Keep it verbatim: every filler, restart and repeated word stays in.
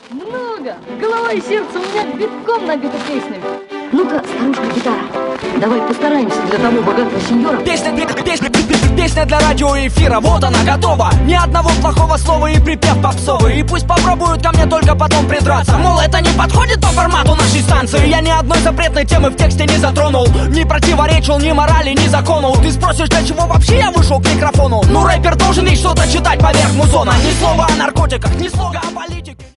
Много. Голова и сердце у меня битком набиты песнями. Ну-ка, старушка гитара, давай постараемся для того богатого сеньора. Песня, песня, песня для радиоэфира, вот она готова. Ни одного плохого слова и припев попсовый. И пусть попробуют ко мне только потом придраться. Мол, это не подходит по формату нашей станции. Я ни одной запретной темы в тексте не затронул. Не противоречил ни морали, ни закону. Ты спросишь, для чего вообще я вышел к микрофону? Ну, рэпер должен ведь что-то читать поверх музона. Ни слова о наркотиках, ни слова о политике.